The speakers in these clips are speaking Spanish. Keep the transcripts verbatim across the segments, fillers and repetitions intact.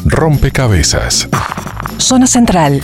Rompecabezas. Zona Central.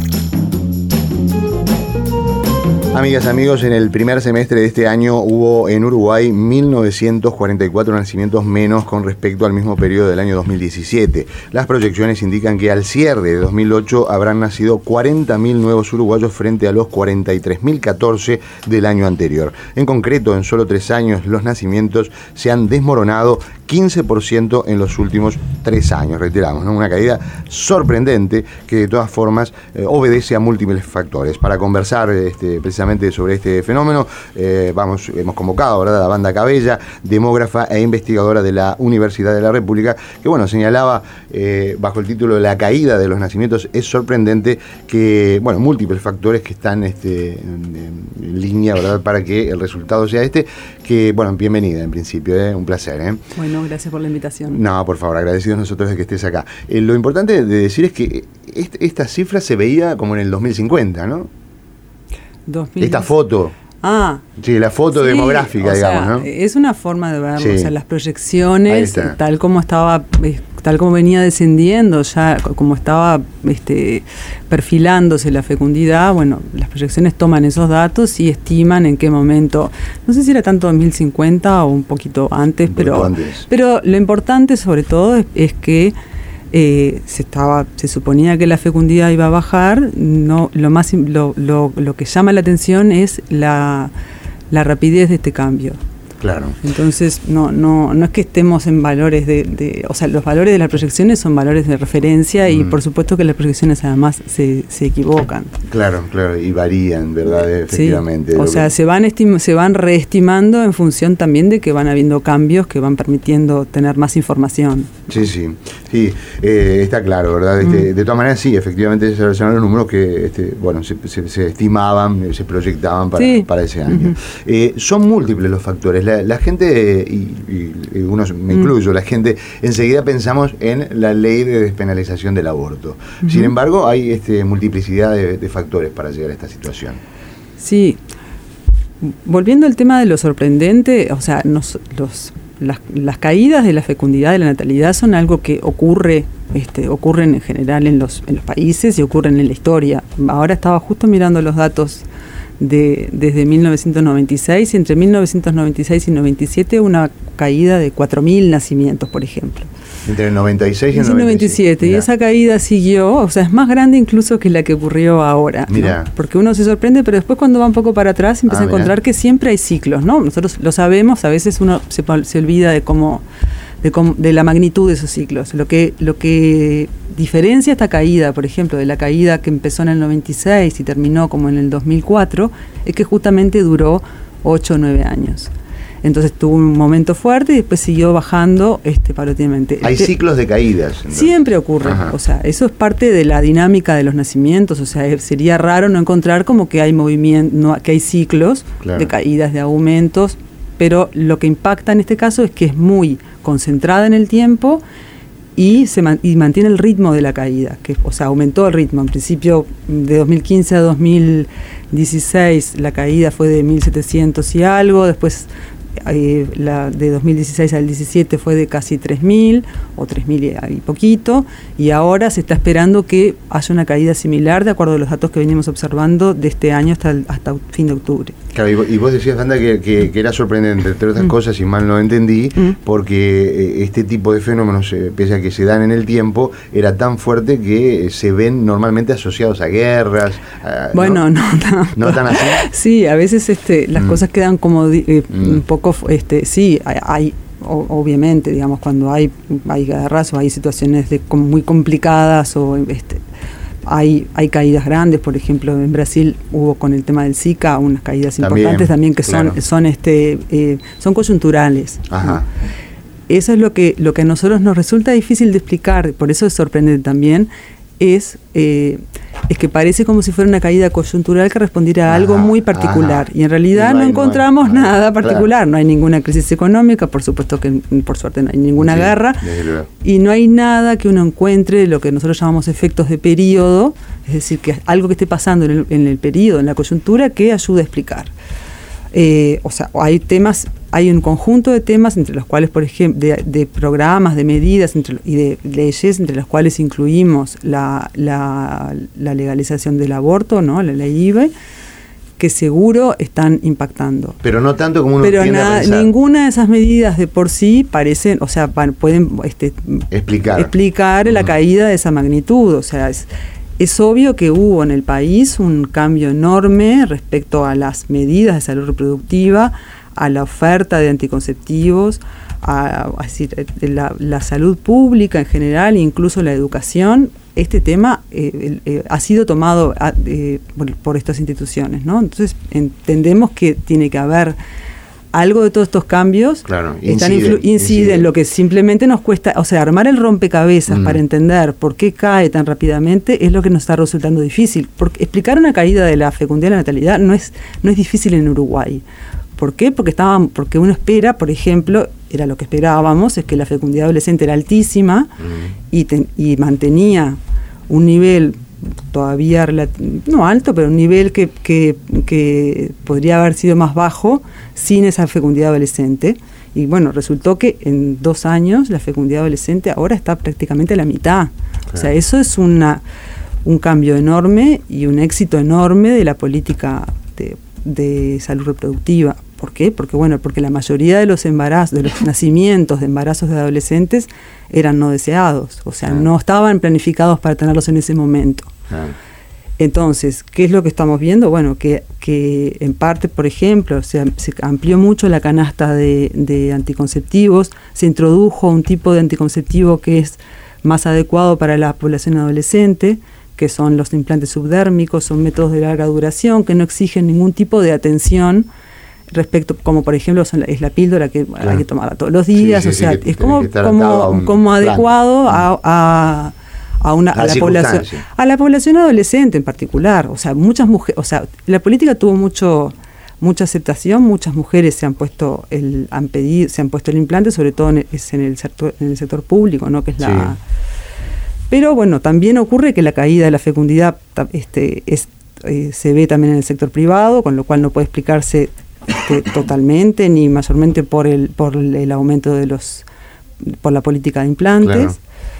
Amigas, amigos, en el primer semestre de este año hubo en Uruguay mil novecientos cuarenta y cuatro nacimientos menos con respecto al mismo periodo del año dos mil diecisiete. Las proyecciones indican que al cierre de dos mil ocho habrán nacido cuarenta mil nuevos uruguayos frente a los cuarenta y tres mil catorce del año anterior. En concreto, en solo tres años, los nacimientos se han desmoronado quince por ciento en los últimos tres años. Reiteramos, ¿no? Una caída sorprendente que de todas formas eh, obedece a múltiples factores. Para conversar este, precisamente sobre este fenómeno, eh, vamos, hemos convocado, ¿verdad?, a Wanda Cabella, demógrafa e investigadora de la Universidad de la República, que bueno, señalaba eh, bajo el título La caída de los nacimientos. Es sorprendente que, bueno, múltiples factores que están este, en, en línea, ¿verdad?, para que el resultado sea este, que, bueno, bienvenida en principio, ¿eh? Un placer, ¿eh? Bueno, gracias por la invitación. No, por favor, agradecidos nosotros de que estés acá. Eh, lo importante de decir es que este, esta cifra se veía como en el dos mil cincuenta, ¿no? dos mil Esta foto. Ah. Sí, la foto sí, demográfica, o digamos, sea, ¿no? Es una forma de verlo, Sí. o sea, las proyecciones, tal como estaba, tal como venía descendiendo, ya como estaba este, perfilándose la fecundidad, bueno, las proyecciones toman esos datos y estiman en qué momento, no sé si era tanto dos mil cincuenta o un poquito antes, un pero, antes. pero lo importante sobre todo es, es que Eh, se estaba se suponía que la fecundidad iba a bajar. No, lo más lo, lo, lo que llama la atención es la, la rapidez de este cambio. Claro. Entonces no no no es que estemos en valores de, de o sea, los valores de las proyecciones son valores de referencia y mm. por supuesto que las proyecciones además se, se equivocan. Claro, claro, y varían, ¿verdad? Efectivamente. Sí. O sea, que... se van estim- se van reestimando en función también de que van habiendo cambios que van permitiendo tener más información. Sí, sí, sí, eh, está claro, ¿verdad? Este, mm. De todas maneras, sí, efectivamente se relacionaron los números que, este, bueno, se, se, se estimaban, se proyectaban para, sí. para ese año. Uh-huh. Eh, son múltiples los factores. La, la gente, y, y, y uno me incluyo, mm. la gente, enseguida pensamos en la ley de despenalización del aborto. Uh-huh. Sin embargo, hay este, multiplicidad de, de factores para llegar a esta situación. Sí. Volviendo al tema de lo sorprendente, o sea, nos, los... Las, las caídas de la fecundidad, de la natalidad, son algo que ocurre, este, ocurren en general en los, en los países y ocurren en la historia. Ahora estaba justo mirando los datos de desde mil novecientos noventa y seis, y entre mil novecientos noventa y seis y noventa y siete una caída de cuatro mil nacimientos, por ejemplo. Entre el noventa y seis y el noventa y siete. Y esa caída siguió, o sea, es más grande incluso que la que ocurrió ahora, ¿no? Porque uno se sorprende, pero después cuando va un poco para atrás empieza ah, a encontrar mirá. que siempre hay ciclos, ¿no? Nosotros lo sabemos, a veces uno se, se olvida de cómo, de cómo, de la magnitud de esos ciclos. Lo que, lo que diferencia esta caída, por ejemplo, de la caída que empezó en el noventa y seis y terminó como en el dos mil cuatro, es que justamente duró ocho o nueve años. Entonces tuvo un momento fuerte y después siguió bajando este, paulatinamente. Hay este, ciclos de caídas. Entonces. Siempre ocurre. Ajá. O sea, eso es parte de la dinámica de los nacimientos. O sea, sería raro no encontrar como que hay movimiento, no, que hay ciclos claro. de caídas, de aumentos, pero lo que impacta en este caso es que es muy concentrada en el tiempo y se man, y mantiene el ritmo de la caída, que, o sea, aumentó el ritmo. En principio, de dos mil quince a dos mil dieciséis, la caída fue de mil setecientos y algo, después Eh, la de dos mil dieciséis al diecisiete fue de casi tres mil o tres mil y, y poquito, y ahora se está esperando que haya una caída similar de acuerdo a los datos que venimos observando de este año hasta, el, hasta fin de octubre. Claro, y vos, y vos decías, Wanda, que, que, que era sorprendente, entre otras mm. cosas, y mal no entendí, mm. porque eh, este tipo de fenómenos, eh, pese a que se dan en el tiempo, era tan fuerte que eh, se ven normalmente asociados a guerras. A, bueno, no, no, no, ¿no tan así? Sí, a veces este, las mm. cosas quedan como eh, mm. un poco Este, sí, hay, hay obviamente, digamos, cuando hay, hay guerras o hay situaciones de, como muy complicadas o este, hay, hay caídas grandes. Por ejemplo, en Brasil hubo con el tema del Zika unas caídas también, importantes también que claro. son, son, este, eh, son coyunturales. Ajá. ¿no? Eso es lo que, lo que a nosotros nos resulta difícil de explicar, por eso es sorprendente también, es, eh, es que parece como si fuera una caída coyuntural que respondiera a algo ajá, muy particular. Ajá. Y en realidad y no, no encontramos no hay, nada no hay, particular. Claro. No hay ninguna crisis económica, por supuesto que por suerte no hay ninguna sí, guerra. Y no hay nada que uno encuentre, lo que nosotros llamamos efectos de periodo, es decir, que algo que esté pasando en el, en el periodo, en la coyuntura, que ayude a explicar. Eh, o sea, hay temas, hay un conjunto de temas entre los cuales, por ejemplo, de, de programas, de medidas entre, y de leyes entre las cuales incluimos la, la, la legalización del aborto, ¿no? La ley I V E, que seguro están impactando. Pero no tanto como uno Pero tiende a pensar. Ninguna de esas medidas de por sí parecen, o sea, pueden este, explicar, explicar uh-huh. la caída de esa magnitud. O sea, es, es obvio que hubo en el país un cambio enorme respecto a las medidas de salud reproductiva, a la oferta de anticonceptivos, a, a decir, la, la salud pública en general, incluso la educación. Este tema eh, eh, ha sido tomado a, eh, por, por estas instituciones, ¿no? Entonces entendemos que tiene que haber algo de todos estos cambios. Claro, están incide, influ- incide, incide en lo que simplemente nos cuesta, o sea, armar el rompecabezas mm. para entender por qué cae tan rápidamente es lo que nos está resultando difícil. Porque explicar una caída de la fecundidad y la natalidad no es, no es difícil en Uruguay. ¿Por qué? Porque estaban, porque uno espera, por ejemplo, era lo que esperábamos, es que la fecundidad adolescente era altísima mm. y, te, y mantenía un nivel todavía relati- no alto, pero un nivel que, que, que podría haber sido más bajo sin esa fecundidad adolescente. Y bueno, resultó que en dos años la fecundidad adolescente ahora está prácticamente a la mitad. Claro. O sea, eso es una, un cambio enorme y un éxito enorme de la política de, de salud reproductiva. ¿Por qué? Porque bueno, porque la mayoría de los embarazos, de los nacimientos de embarazos de adolescentes eran no deseados, o sea, ah. no estaban planificados para tenerlos en ese momento. Ah. Entonces, ¿qué es lo que estamos viendo? Bueno, que, que en parte, por ejemplo, se, se amplió mucho la canasta de, de anticonceptivos, se introdujo un tipo de anticonceptivo que es más adecuado para la población adolescente, que son los implantes subdérmicos, son métodos de larga duración que no exigen ningún tipo de atención respecto, como por ejemplo son la, es la píldora que claro. hay que tomarla todos los días, sí, sí, o sea, sí, es como, como, como adecuado a, a, a, una, a, la población, a la población adolescente en particular. O sea, muchas mujeres, o sea, la política tuvo mucho mucha aceptación, muchas mujeres se han puesto el, han pedido, se han puesto el implante, sobre todo en, es en el sector, en el sector público, ¿no? Que es la sí. Pero bueno, también ocurre que la caída de la fecundidad este, es, eh, se ve también en el sector privado, con lo cual no puede explicarse Este, totalmente ni mayormente por el por el aumento de los por la política de implantes. Claro.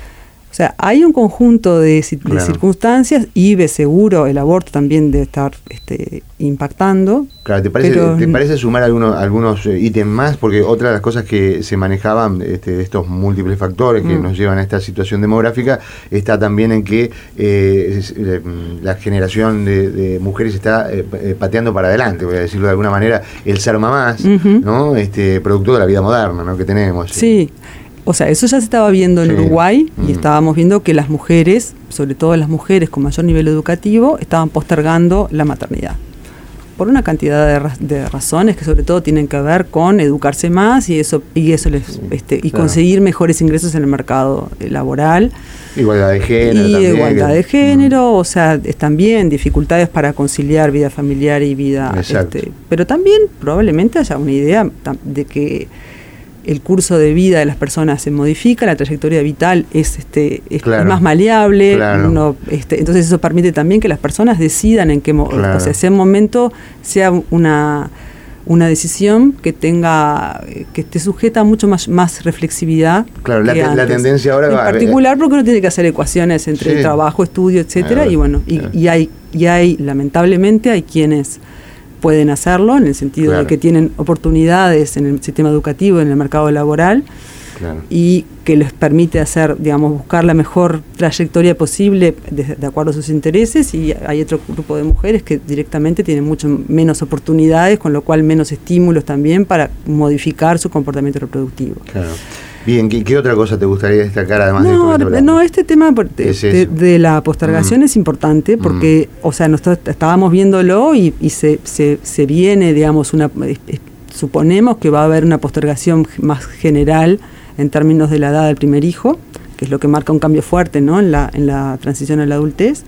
O sea, hay un conjunto de, de claro. circunstancias. I V E seguro, el aborto también debe estar este, impactando. Claro, ¿te parece, pero, ¿te parece sumar algunos, algunos ítems más? Porque otra de las cosas que se manejaban, este, estos múltiples factores que mm. nos llevan a esta situación demográfica, está también en que eh, la generación de, de mujeres está eh, pateando para adelante, voy a decirlo de alguna manera, el ser mamás, uh-huh. ¿no? Este, producto de la vida moderna, ¿no? que tenemos. Sí. O sea, eso ya se estaba viendo en sí. Uruguay y mm. estábamos viendo que las mujeres, sobre todo las mujeres con mayor nivel educativo, estaban postergando la maternidad. Por una cantidad de, ra- de razones que sobre todo tienen que ver con educarse más y eso y eso les sí, este y claro. conseguir mejores ingresos en el mercado laboral. Igualdad de género. Y también, igualdad que, de género, mm. o sea, es también dificultades para conciliar vida familiar y vida. Este, pero también probablemente haya una idea de que el curso de vida de las personas se modifica, la trayectoria vital es este es, claro, es más maleable, claro. no, este, entonces eso permite también que las personas decidan en qué mo- claro. o sea, ese momento sea una una decisión que tenga que esté sujeta a mucho más, más reflexividad. Claro, la, te, la tendencia ahora en va particular porque uno tiene que hacer ecuaciones entre sí. trabajo, estudio, etcétera, y bueno, y, y hay y hay lamentablemente hay quienes pueden hacerlo, en el sentido claro. de que tienen oportunidades en el sistema educativo, en el mercado laboral, claro. y que les permite hacer, digamos, buscar la mejor trayectoria posible de, de acuerdo a sus intereses, y hay otro grupo de mujeres que directamente tienen mucho menos oportunidades, con lo cual menos estímulos también para modificar su comportamiento reproductivo. Claro. Bien, ¿qué, ¿qué otra cosa te gustaría destacar además no, de esto? No, este tema de, de, de la postergación mm. es importante porque, mm. o sea, nosotros estábamos viéndolo y, y se, se, se viene, digamos, una eh, suponemos que va a haber una postergación más general en términos de la edad del primer hijo, que es lo que marca un cambio fuerte, ¿no? en la, en la transición a la adultez.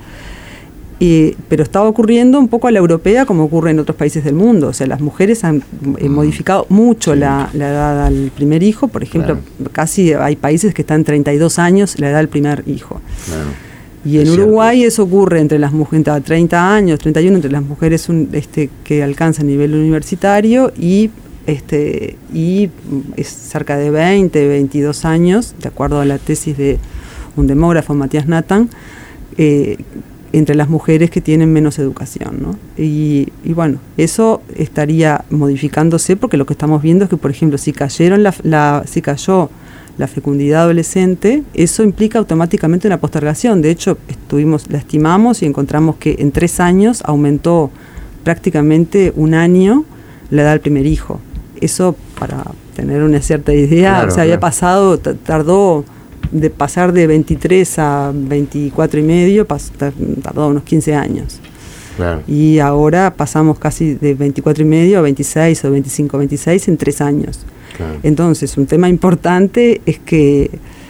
Eh, pero está ocurriendo un poco a la europea como ocurre en otros países del mundo. O sea, las mujeres han eh, modificado mucho sí. la, la edad al primer hijo. Por ejemplo, claro. casi hay países que están treinta y dos años la edad del primer hijo. Claro. Y en Uruguay eso ocurre entre las mujeres a treinta años, treinta y uno, entre las mujeres un, este, que alcanzan nivel universitario y, este, y es cerca de veinte, veintidós años, de acuerdo a la tesis de un demógrafo, Matías Nathan, eh, entre las mujeres que tienen menos educación, ¿no? Y, y bueno, eso estaría modificándose porque lo que estamos viendo es que, por ejemplo, si cayeron la, la, si cayó la fecundidad adolescente, eso implica automáticamente una postergación. De hecho, estuvimos, la estimamos y encontramos que en tres años aumentó prácticamente un año la edad del primer hijo. Eso, para tener una cierta idea, claro, o sea, había claro. pasado, t- tardó de pasar de veintitrés a veinticuatro y medio, pas- tardó unos quince años. Claro. Y ahora pasamos casi de veinticuatro y medio a veintiséis o veinticinco a veintiséis en tres años. Claro. Entonces, un tema importante es que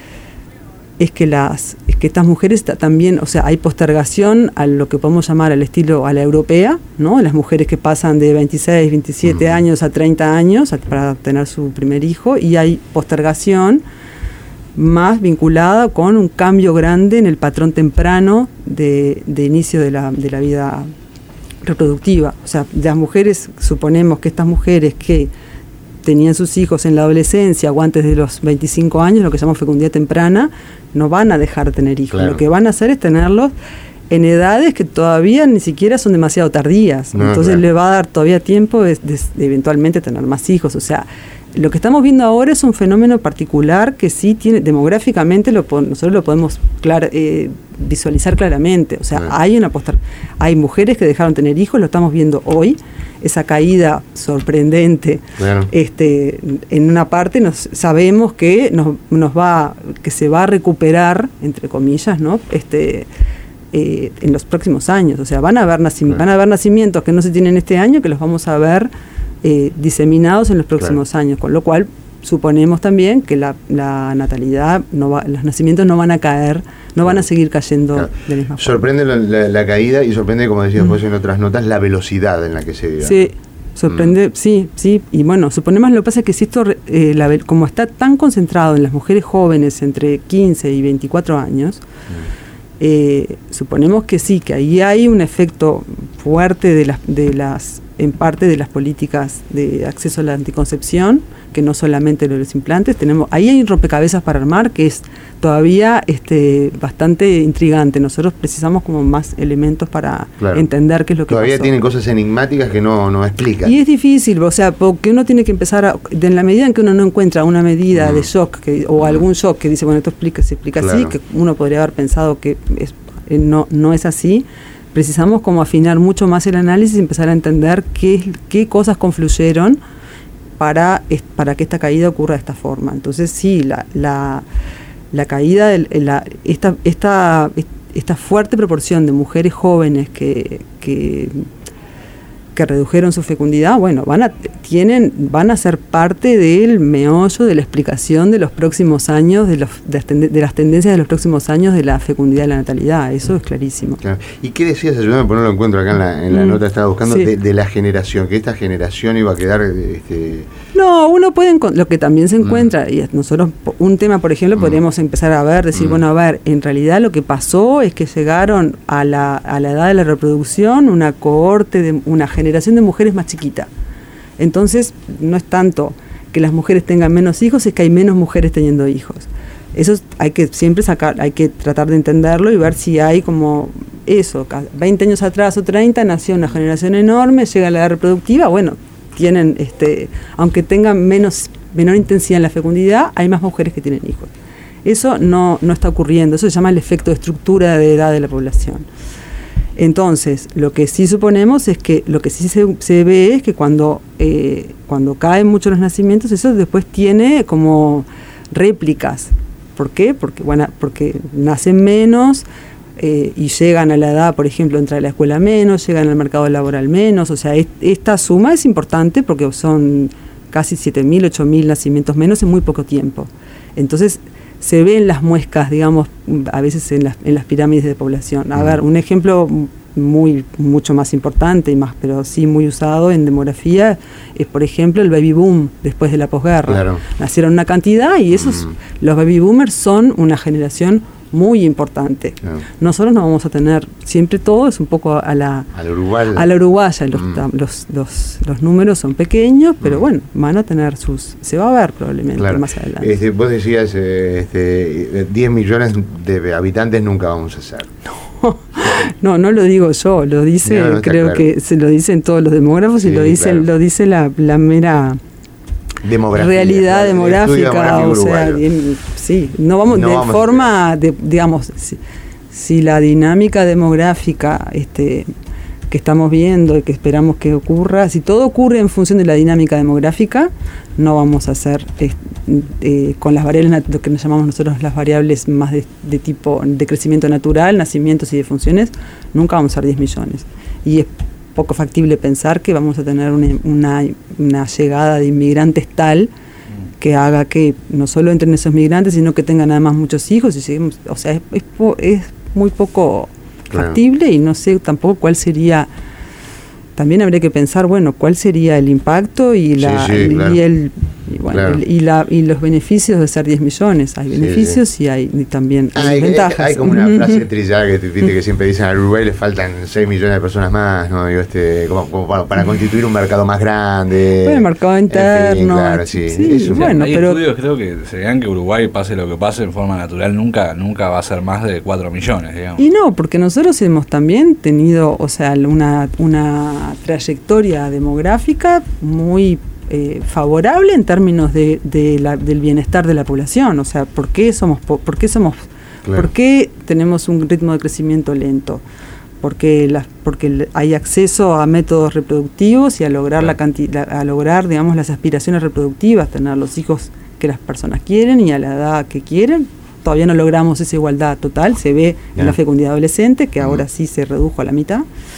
es que las es que estas mujeres también, o sea, hay postergación a lo que podemos llamar al estilo a la europea, ¿no? Las mujeres que pasan de veintiséis, veintisiete uh-huh. años a treinta años a, para tener su primer hijo, y hay postergación más vinculada con un cambio grande en el patrón temprano de, de inicio de la, de la vida reproductiva. O sea, las mujeres, suponemos que estas mujeres que tenían sus hijos en la adolescencia o antes de los veinticinco años, lo que llamamos fecundidad temprana, no van a dejar de tener hijos. Claro. Lo que van a hacer es tenerlos en edades que todavía ni siquiera son demasiado tardías. No, Entonces claro. le va a dar todavía tiempo de, de, de eventualmente tener más hijos. O sea, lo que estamos viendo ahora es un fenómeno particular que sí tiene, demográficamente lo, nosotros lo podemos clar, eh, visualizar claramente. O sea, claro. hay una poster, hay mujeres que dejaron de tener hijos, lo estamos viendo hoy. Esa caída sorprendente, claro. este, en una parte nos sabemos que nos, nos va, que se va a recuperar, entre comillas, ¿no? Este, eh, en los próximos años. O sea, van a haber nacim- claro. van a haber nacimientos que no se tienen este año, que los vamos a ver eh, diseminados en los próximos claro. años, con lo cual suponemos también que la, la natalidad, no va, los nacimientos no van a caer, no van a seguir cayendo claro. de la misma forma. Sorprende la, la, la caída y sorprende, como decías mm. vos en otras notas, la velocidad en la que se dio. Sí, sorprende, mm. sí, sí. Y bueno, suponemos lo que pasa es que si esto, eh, la, como está tan concentrado en las mujeres jóvenes entre quince y veinticuatro años, mm. eh, suponemos que sí, que ahí hay un efecto fuerte de las, de las, en parte de las políticas de acceso a la anticoncepción, que no solamente los implantes, tenemos, ahí hay un rompecabezas para armar que es todavía este, bastante intrigante. Nosotros precisamos como más elementos para claro. entender qué es lo que todavía pasó. Tienen cosas enigmáticas que no, no explican. Y es difícil, o sea, porque uno tiene que empezar a, en la medida en que uno no encuentra una medida mm. de shock que, o mm. algún shock que dice, bueno, esto explica, se explica claro. así, que uno podría haber pensado que es, eh, no, no es así. Precisamos como afinar mucho más el análisis y empezar a entender qué, qué cosas confluyeron para, para que esta caída ocurra de esta forma. Entonces sí, la, la, la caída, de, la, esta, esta, esta fuerte proporción de mujeres jóvenes que, que, que redujeron su fecundidad, bueno, van a, tienen, van a ser parte del meollo de la explicación de los próximos años, de, los, de, de las tendencias de los próximos años de la fecundidad y la natalidad. Eso es clarísimo. Claro. ¿Y qué decías? Ayúdame, porque no lo encuentro acá en la, en la mm, nota, estaba buscando, sí. de, de la generación, que esta generación iba a quedar... Este... No, uno puede, lo que también se encuentra, mm. y nosotros, un tema, por ejemplo, mm. podríamos empezar a ver, decir, mm. bueno, a ver, en realidad lo que pasó es que llegaron a la, a la edad de la reproducción una cohorte, de una generación de mujeres más chiquita. Entonces, no es tanto que las mujeres tengan menos hijos, es que hay menos mujeres teniendo hijos. Eso hay que siempre sacar, hay que tratar de entenderlo y ver si hay como eso, veinte años atrás o treinta, nació una generación enorme, llega a la edad reproductiva, bueno, tienen, este, aunque tengan menos, menor intensidad en la fecundidad, hay más mujeres que tienen hijos. Eso no, no está ocurriendo, eso se llama el efecto de estructura de edad de la población. Entonces, lo que sí suponemos es que lo que sí se, se ve es que cuando, eh, cuando caen mucho los nacimientos, eso después tiene como réplicas. ¿Por qué? Porque, bueno, porque nacen menos eh, y llegan a la edad, por ejemplo, entrar a la escuela menos, llegan al mercado laboral menos. O sea, es, esta suma es importante porque son casi siete mil, ocho mil nacimientos menos en muy poco tiempo. Entonces, se ven las muescas, digamos, a veces en las, en las pirámides de población. A ver, un ejemplo muy mucho más importante, y más, pero sí muy usado en demografía, es, por ejemplo, el baby boom después de la posguerra. Claro. Nacieron una cantidad y esos, mm. los baby boomers son una generación muy importante. Claro. Nosotros no vamos a tener, siempre todo es un poco a la, a la uruguaya. A la uruguaya. Los, mm. los, los, los números son pequeños, pero mm. bueno, van a tener sus, se va a ver probablemente claro. más adelante. Este, vos decías, este, diez millones de habitantes nunca vamos a hacer. No, no, no lo digo yo, lo dice, no, no creo claro. que se lo dicen todos los demógrafos sí, y lo dicen, claro. lo dice la, la mera demografía, realidad claro, demográfica, o sea, bien, sí, no vamos no de vamos forma, de, digamos, si, si la dinámica demográfica este, que estamos viendo y que esperamos que ocurra, si todo ocurre en función de la dinámica demográfica, no vamos a hacer eh, eh, con las variables, lo que nos llamamos nosotros las variables más de, de tipo de crecimiento natural, nacimientos y defunciones, nunca vamos a ser diez millones. Y es poco factible pensar que vamos a tener una, una, una llegada de inmigrantes tal que haga que no solo entren esos migrantes, sino que tengan además muchos hijos. Y seguimos, o sea, es, es, es muy poco claro. factible y no sé tampoco cuál sería. También habría que pensar, bueno, cuál sería el impacto y la sí, sí, claro. y el y, bueno, claro. el, y, la, y los beneficios de ser diez millones. Hay beneficios sí, sí. y hay y también hay, hay ventajas. Hay como una frase trillada que, que siempre dicen al Uruguay le faltan seis millones de personas más, ¿no? Digo, este, como, como para, para constituir un mercado más grande. Bueno, el mercado interno. En fin, claro, sí. sí eso, bueno, hay pero, estudios creo que se vean que Uruguay, pase lo que pase en forma natural, nunca nunca va a ser más de cuatro millones, digamos. Y no, porque nosotros hemos también tenido, o sea, una, una trayectoria demográfica muy Eh, favorable en términos de, de la, del bienestar de la población. O sea, ¿por qué somos, por qué somos, claro. por qué tenemos un ritmo de crecimiento lento? Porque las, porque hay acceso a métodos reproductivos y a lograr claro. la cantidad, a lograr, digamos, las aspiraciones reproductivas, tener los hijos que las personas quieren y a la edad que quieren. Todavía no logramos esa igualdad total, se ve yeah. en la fecundidad adolescente, que uh-huh. ahora sí se redujo a la mitad.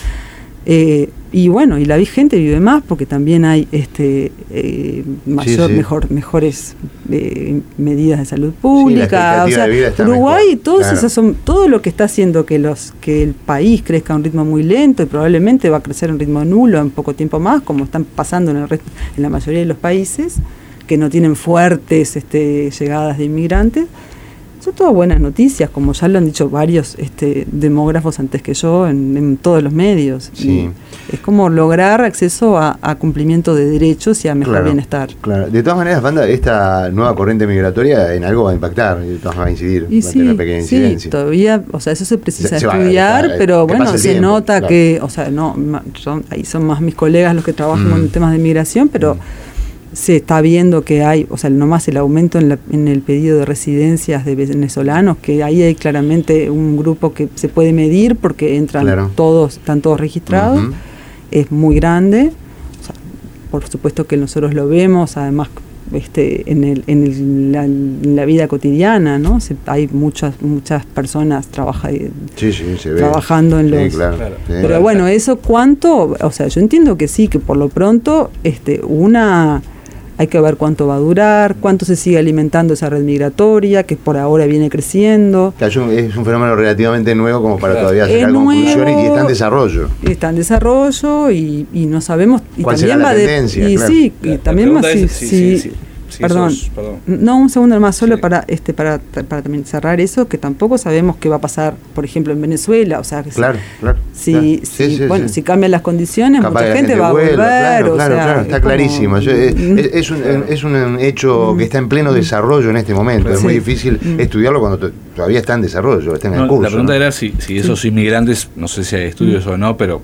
Eh, y bueno, y la gente vive más porque también hay este eh, mayor, sí, sí. mejor, mejores eh, medidas de salud pública. Sí, o sea, Uruguay, todos claro. esos son todo lo que está haciendo que los que el país crezca a un ritmo muy lento y probablemente va a crecer a un ritmo nulo en poco tiempo más, como están pasando en el resto, en la mayoría de los países que no tienen fuertes este, llegadas de inmigrantes. Son todas buenas noticias, como ya lo han dicho varios este, demógrafos antes que yo en, en todos los medios. Sí. Es como lograr acceso a, a cumplimiento de derechos y a mejor claro, bienestar. Claro. De todas maneras, Wanda, esta nueva corriente migratoria en algo va a impactar, de todas va a incidir, y va sí, a tener una pequeña incidencia. Sí, todavía, o sea, eso se precisa se, se va, estudiar, está, pero bueno, se tiempo, nota claro. que, o sea, no, son, ahí son más mis colegas los que trabajan mm. con temas de migración, pero mm. se está viendo que hay, o sea, nomás el aumento en, la, en el pedido de residencias de venezolanos, que ahí hay claramente un grupo que se puede medir porque entran claro. todos, están todos registrados, uh-huh. es muy grande, o sea, por supuesto que nosotros lo vemos, además este, en, el, en, el, la, en la vida cotidiana, ¿no? Se, hay muchas muchas personas trabaja, sí, sí, se ve. trabajando en los... Sí, claro. Claro. Sí. Pero bueno, eso cuánto, o sea, yo entiendo que sí, que por lo pronto este, una... Hay que ver cuánto va a durar, cuánto se sigue alimentando esa red migratoria, que por ahora viene creciendo. Es un fenómeno relativamente nuevo como para todavía sacar conclusiones y está en desarrollo. Está en desarrollo y, y no sabemos... Y ¿Cuál también será va la tendencia? De, y claro. sí, la, y también la más... Es, sí, sí, sí, sí. Sí, perdón. sos, perdón. No, un segundo más, solo sí. para este para, para también cerrar eso, que tampoco sabemos qué va a pasar, por ejemplo, en Venezuela. O sea, que claro, si, claro, si, claro. si Sí, sí, bueno, sí. si cambian las condiciones, Capaz mucha la gente, gente va a vuelva, volver. claro, o claro, sea, claro, está como, clarísimo. Yo, es, es, un, es un hecho que está en pleno desarrollo en este momento. Es sí. muy difícil mm. estudiarlo cuando t- todavía está en desarrollo, está en el no, curso. La pregunta ¿no? era si, si esos sí. inmigrantes, no sé si hay estudios mm. o no, pero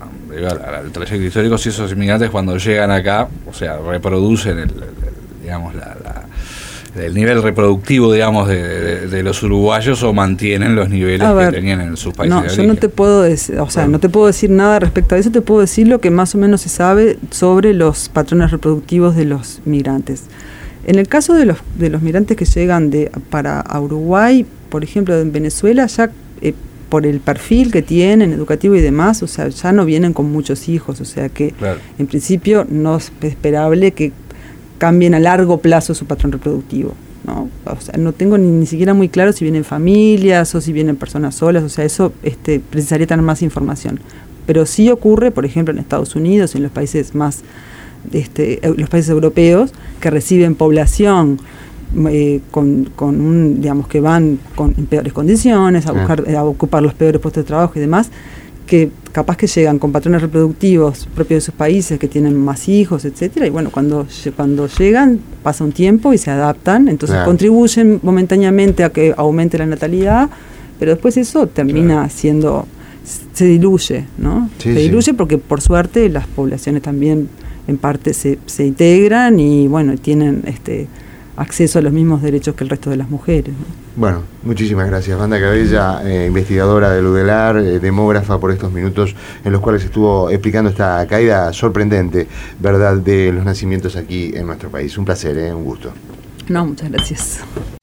al trayecto histórico, si esos inmigrantes cuando llegan acá, o sea, reproducen el, el, el, digamos la, la el nivel reproductivo, digamos, de, de, de los uruguayos o mantienen los niveles ver, que tenían en sus países no, de yo origen. no te puedo decir, o sea, no. no te puedo decir nada respecto a eso, te puedo decir lo que más o menos se sabe sobre los patrones reproductivos de los migrantes. En el caso de los de los migrantes que llegan de para a Uruguay, por ejemplo, en Venezuela, ya eh, por el perfil que tienen, educativo y demás, o sea, ya no vienen con muchos hijos, o sea que claro. en principio no es esperable que cambien a largo plazo su patrón reproductivo, ¿no? O sea, no tengo ni, ni siquiera muy claro si vienen familias o si vienen personas solas, o sea, eso este, precisaría tener más información. Pero sí ocurre, por ejemplo, en Estados Unidos, en los países más, este, los países europeos, que reciben población eh, con, con un, digamos, que van con, en peores condiciones, a buscar, eh, a ocupar los peores puestos de trabajo y demás, que capaz que llegan con patrones reproductivos propios de sus países, que tienen más hijos, etcétera, y bueno, cuando, cuando llegan, pasa un tiempo y se adaptan, entonces claro. contribuyen momentáneamente a que aumente la natalidad, pero después eso termina claro. siendo, se diluye, ¿no? Sí, se diluye sí. porque por suerte las poblaciones también en parte se, se integran y bueno, tienen este acceso a los mismos derechos que el resto de las mujeres, ¿no? Bueno, muchísimas gracias, Wanda Cabella, eh, investigadora del UDELAR, eh, demógrafa, por estos minutos en los cuales estuvo explicando esta caída sorprendente, ¿verdad?, de los nacimientos aquí en nuestro país. Un placer, ¿eh? Un gusto. No, muchas gracias.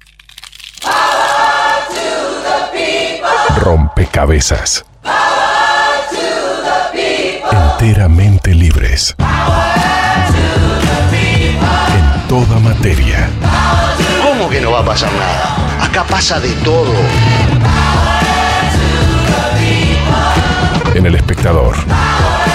Rompecabezas. Enteramente libres. En toda materia. ¿Cómo que no va a pasar nada? Acá pasa de todo. En El Espectador.